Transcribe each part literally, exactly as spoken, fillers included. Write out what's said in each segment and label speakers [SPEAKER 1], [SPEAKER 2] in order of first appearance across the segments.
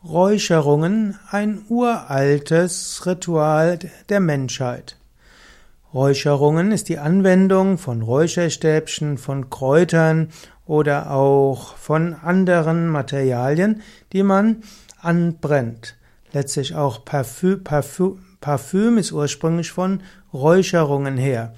[SPEAKER 1] Räucherungen, ein uraltes Ritual der Menschheit. Räucherungen ist die Anwendung von Räucherstäbchen, von Kräutern oder auch von anderen Materialien, die man anbrennt. Letztlich auch Parfüm, Parfüm, Parfüm ist ursprünglich von Räucherungen her.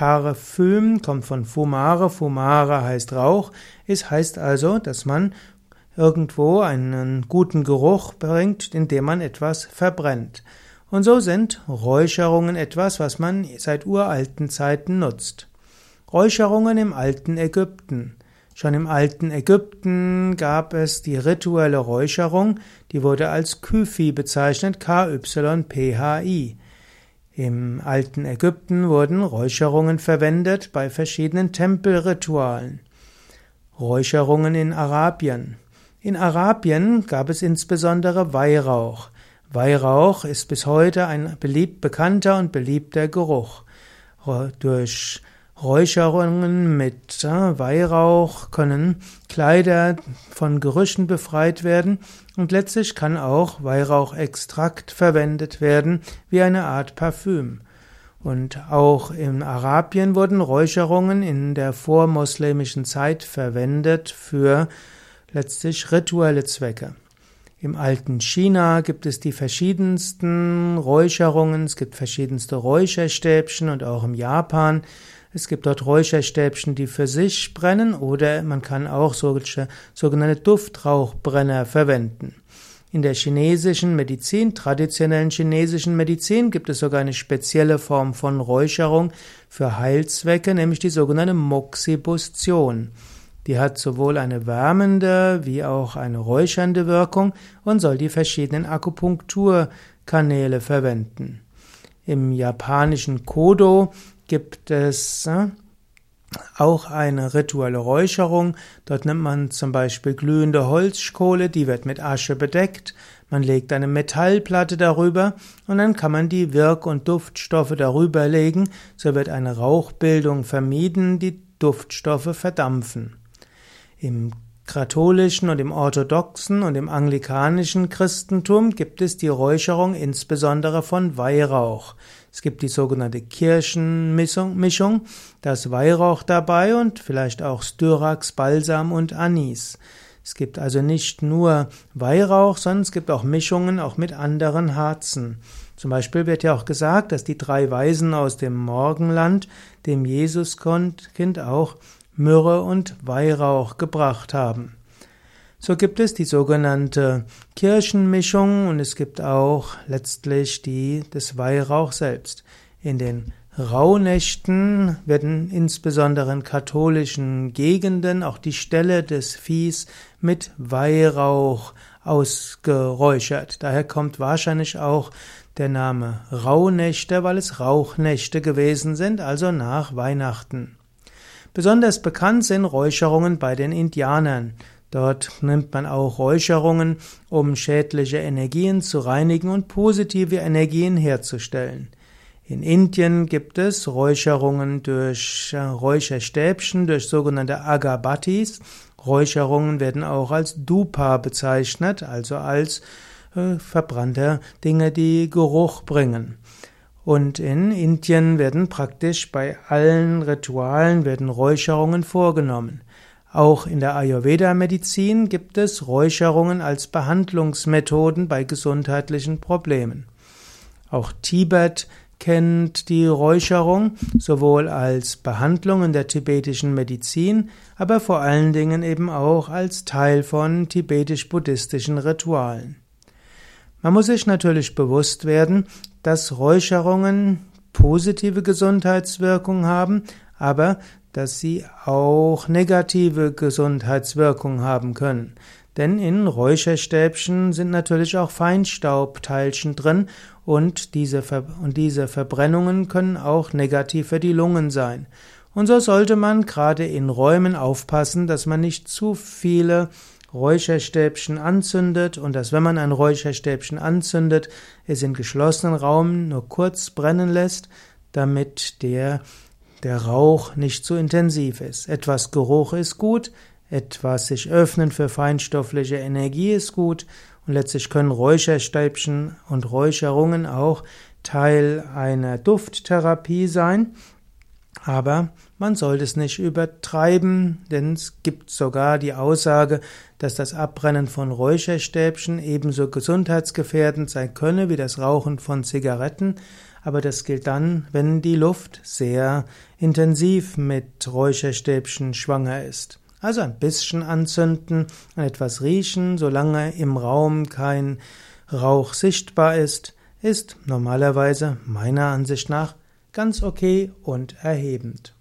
[SPEAKER 1] Parfüm kommt von fumare, fumare heißt Rauch, es heißt also, dass man irgendwo einen guten Geruch bringt, indem man etwas verbrennt. Und so sind Räucherungen etwas, was man seit uralten Zeiten nutzt. Räucherungen im alten Ägypten. Schon im alten Ägypten gab es die rituelle Räucherung, die wurde als Kyphi bezeichnet, K Y P H I. Im alten Ägypten wurden Räucherungen verwendet bei verschiedenen Tempelritualen. Räucherungen in Arabien. In Arabien gab es insbesondere Weihrauch. Weihrauch ist bis heute ein beliebt, bekannter und beliebter Geruch. Durch Räucherungen mit Weihrauch können Kleider von Gerüchen befreit werden und letztlich kann auch Weihrauchextrakt verwendet werden wie eine Art Parfüm. Und auch in Arabien wurden Räucherungen in der vormoslemischen Zeit verwendet für letztlich rituelle Zwecke. Im alten China gibt es die verschiedensten Räucherungen, es gibt verschiedenste Räucherstäbchen und auch im Japan. Es gibt dort Räucherstäbchen, die für sich brennen oder man kann auch solche sogenannte Duftrauchbrenner verwenden. In der chinesischen Medizin, traditionellen chinesischen Medizin, gibt es sogar eine spezielle Form von Räucherung für Heilzwecke, nämlich die sogenannte Moxibustion. Die hat sowohl eine wärmende wie auch eine räuchernde Wirkung und soll die verschiedenen Akupunkturkanäle verwenden. Im japanischen Kodo gibt es äh, auch eine rituelle Räucherung. Dort nimmt man zum Beispiel glühende Holzkohle, die wird mit Asche bedeckt. Man legt eine Metallplatte darüber und dann kann man die Wirk- und Duftstoffe darüber legen. So wird eine Rauchbildung vermieden, die Duftstoffe verdampfen. Im katholischen und im orthodoxen und im anglikanischen Christentum gibt es die Räucherung insbesondere von Weihrauch. Es gibt die sogenannte Kirchenmischung, da ist Weihrauch dabei und vielleicht auch Styrax, Balsam und Anis. Es gibt also nicht nur Weihrauch, sondern es gibt auch Mischungen auch mit anderen Harzen. Zum Beispiel wird ja auch gesagt, dass die drei Weisen aus dem Morgenland dem Jesuskind auch Myrrhe und Weihrauch gebracht haben. So gibt es die sogenannte Kirchenmischung und es gibt auch letztlich die des Weihrauch selbst. In den Rauhnächten werden insbesondere in katholischen Gegenden auch die Ställe des Viehs mit Weihrauch ausgeräuchert. Daher kommt wahrscheinlich auch der Name Rauhnächte, weil es Rauchnächte gewesen sind, also nach Weihnachten. Besonders bekannt sind Räucherungen bei den Indianern. Dort nimmt man auch Räucherungen, um schädliche Energien zu reinigen und positive Energien herzustellen. In Indien gibt es Räucherungen durch Räucherstäbchen, durch sogenannte Agabattis. Räucherungen werden auch als Dhupa bezeichnet, also als äh, verbrannte Dinge, die Geruch bringen. Und in Indien werden praktisch bei allen Ritualen werden Räucherungen vorgenommen. Auch in der Ayurveda-Medizin gibt es Räucherungen als Behandlungsmethoden bei gesundheitlichen Problemen. Auch Tibet kennt die Räucherung sowohl als Behandlung in der tibetischen Medizin, aber vor allen Dingen eben auch als Teil von tibetisch-buddhistischen Ritualen. Man muss sich natürlich bewusst werden, dass Räucherungen positive Gesundheitswirkungen haben, aber dass sie auch negative Gesundheitswirkungen haben können. Denn in Räucherstäbchen sind natürlich auch Feinstaubteilchen drin und diese, Ver- und diese Verbrennungen können auch negativ für die Lungen sein. Und so sollte man gerade in Räumen aufpassen, dass man nicht zu viele Räucherstäbchen anzündet und dass, wenn man ein Räucherstäbchen anzündet, es in geschlossenen Raum nur kurz brennen lässt, damit der, der Rauch nicht zu intensiv ist. Etwas Geruch ist gut, etwas sich öffnen für feinstoffliche Energie ist gut Und letztlich können Räucherstäbchen und Räucherungen auch Teil einer Dufttherapie sein. Aber man sollte es nicht übertreiben, denn es gibt sogar die Aussage, dass das Abbrennen von Räucherstäbchen ebenso gesundheitsgefährdend sein könne wie das Rauchen von Zigaretten. Aber das gilt dann, wenn die Luft sehr intensiv mit Räucherstäbchen schwanger ist. Also ein bisschen anzünden, an etwas riechen, solange im Raum kein Rauch sichtbar ist, ist normalerweise meiner Ansicht nach ganz okay und erhebend.